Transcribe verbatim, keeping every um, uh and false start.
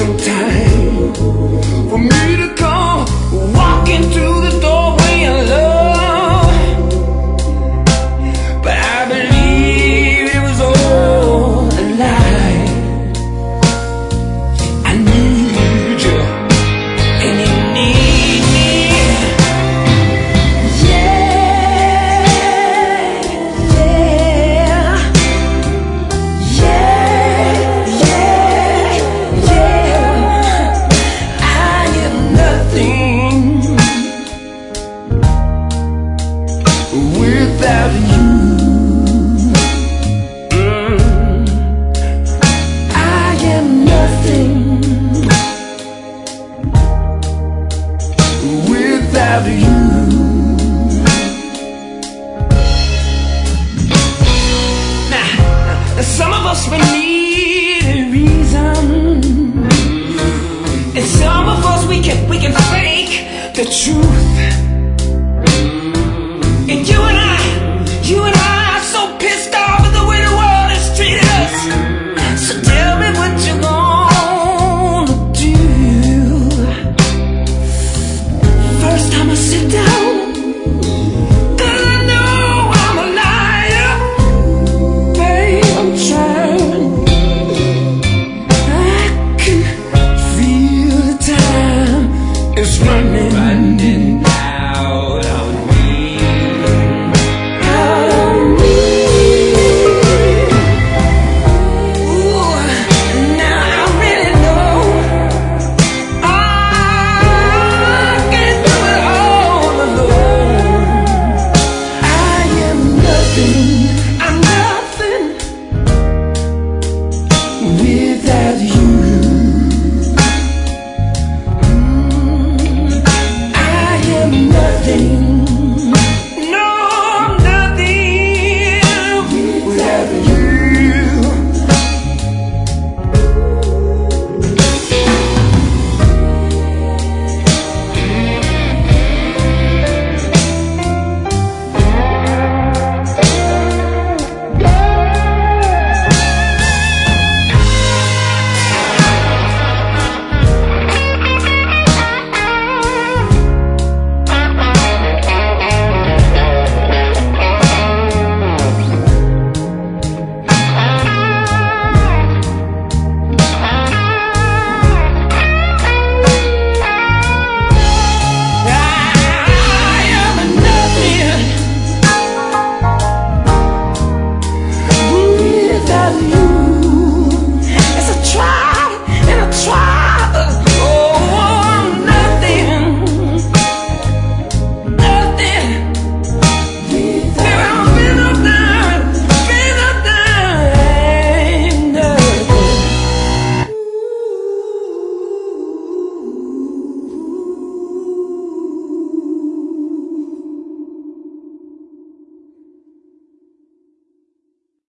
some time for me to come walking through the doorway of love, but I believe it was all a lie. I need you and you need me. Yeah, yeah, yeah, yeah, yeah. I am nothing without you. Mm. I am nothing without you. Now, some of us we need a reason, and some of us we can we can fake the truth.